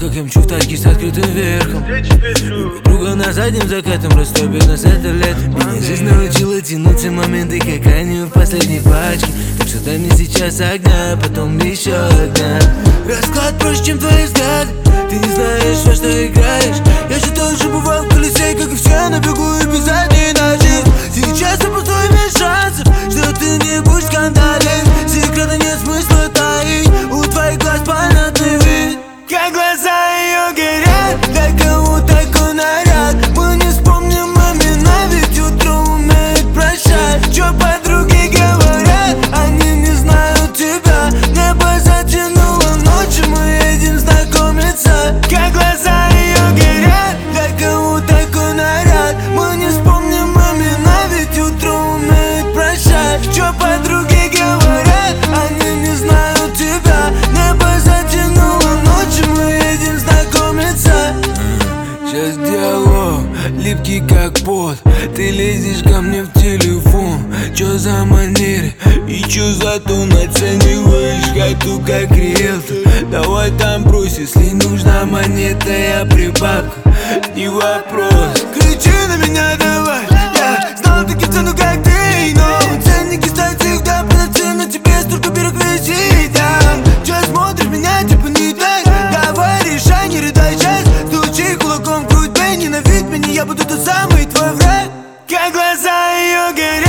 как МЧ в тачке с открытым верхом. Друга на заднем закатом растопит нас это лето. Меня жизнь научила тянуться моменты, как ранее в последней пачке. Так что дай мне сейчас огня, потом еще огня. Расклад проще, чем твои взгляды. Ты не знаешь, во что играешь. Я же тоже бывал в колесе, как и все, на бегу и без задней ножи. Сейчас я просто имею шансов, что ты не будешь скандален. Секрета нет смысла таить, у твоих глаз понятный вид. Как глаза ее горят, для кого такой наряд. Мы не вспомним имена, ведь утро умеет прощать. Чё подруги говорят, они не знают тебя. Небо затянуло ночью, мы едем знакомиться. Как глаза ее горят, для кого такой наряд. Мы не вспомним имена, ведь утро умеет прощать. Чё подруги говорят, они не знают тебя. Небо затянуло ночью, мы едем знакомиться. Сейчас диалог, липкий как пот. Ты лезешь ко мне в телефон. Чё за манеры и чё за тон? Оцениваешь хату как риэлтор. Давай там брось, если нужна монета, я прибавка, не вопрос. Кричи на меня давай, я знал таких цену как ты. Но ценники стоят всегда полноценно, тебе столько бирок висит. Чё смотришь меня, типа не так? Давай решай, не рыдай сейчас. Стучи кулаком в грудь, бей, ненавидь меня, я буду тот самый твой враг. Как глаза ее горят.